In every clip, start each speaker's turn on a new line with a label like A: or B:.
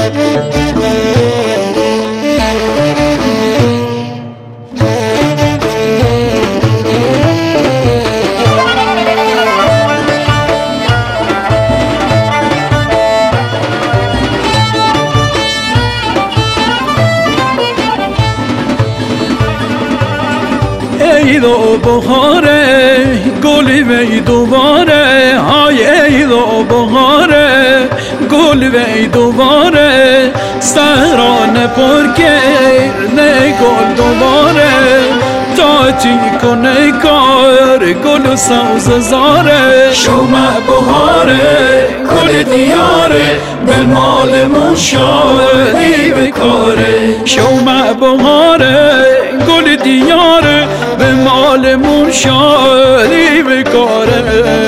A: عید و بهاره گل وی دوباره، های عید و بهاره گل وی دوباره، سهران پرگرد گل دوباره، تاتی کنه کار گل و سوز زاره، شومه بهاره گل دیاره، بالمالمون شادی بکاره، شومه بهاره گل دیاره، به مالمون شادی بکاره.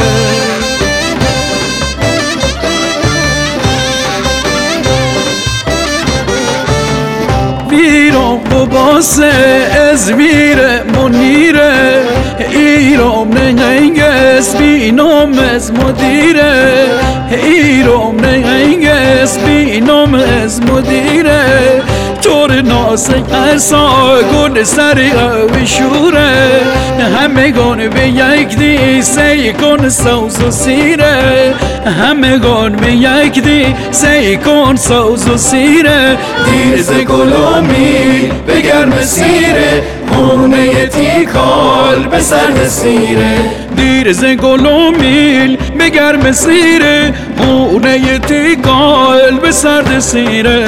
A: ویرام بباسه از ویر منیره، ایرام نهنگس بینام از مدیره، ایرام نهنگس بینام از مدیره، تور ناسک ارسا گل سری او شوره، همگان به یک دی سی کن سوز و سیره، همگان به یک دی سی کن سوز و سیره، دیرز گلامی به گرم سیره، مونه تیکال به سرد سیره، دیرز گلامیل به گرم سیره، مونه تیکال به سرد سیره.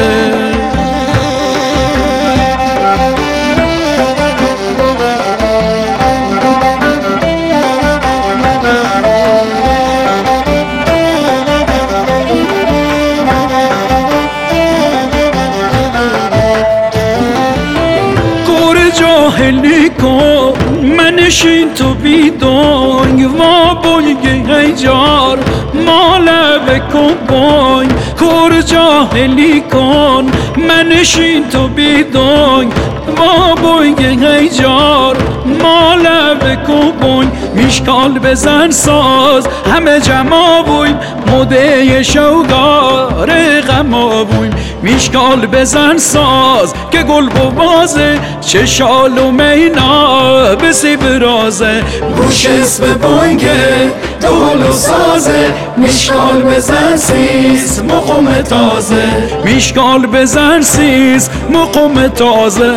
A: جاهلی کن منشین تو بیدانگ و بایگ هیجار ماله بکن بانگ، کور جاهلی کن منشین تو بیدانگ و بایگ هیجار ماله بکن بانگ، میشکال بزن ساز همه جمع بویم مده شوگار غما بویم، میشکال بزن ساز که گل بازه چه شال و مینا بسی برازه، گوش اسم بانگه دول و سازه، میشکال بزن سیز مقام تازه، میشکال بزن سیز مقام تازه.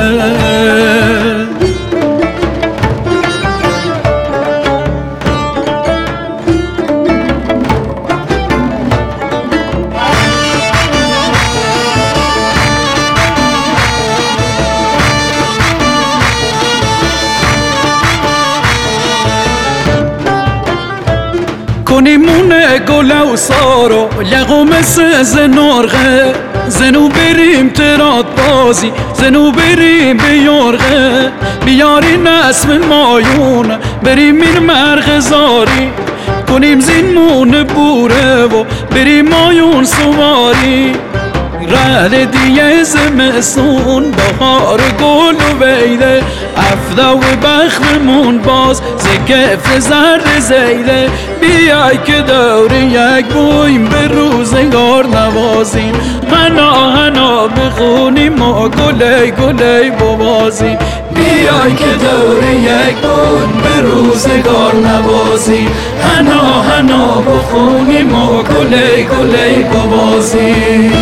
A: کنیمونه گل و سارو لغو مثل زنارغه، زنو بریم ترات بازی زنو بریم بیارغه، بیارین اسم مایون بریم این مرغ زاری، کنیم زینمون بوره و بریم مایون سواری، رهل دیگه زمستون بهار گل و ویده، افده و بخممون باز زکف زرد زیده، بیای که دور یک بویم به روزگار نوازیم، هنا هنا بخونیم و گلی گلی بوازیم، بیای که دور یک بویم به روزگار نوازیم، هنا هنا بخونیم و گلی گلی بوازیم.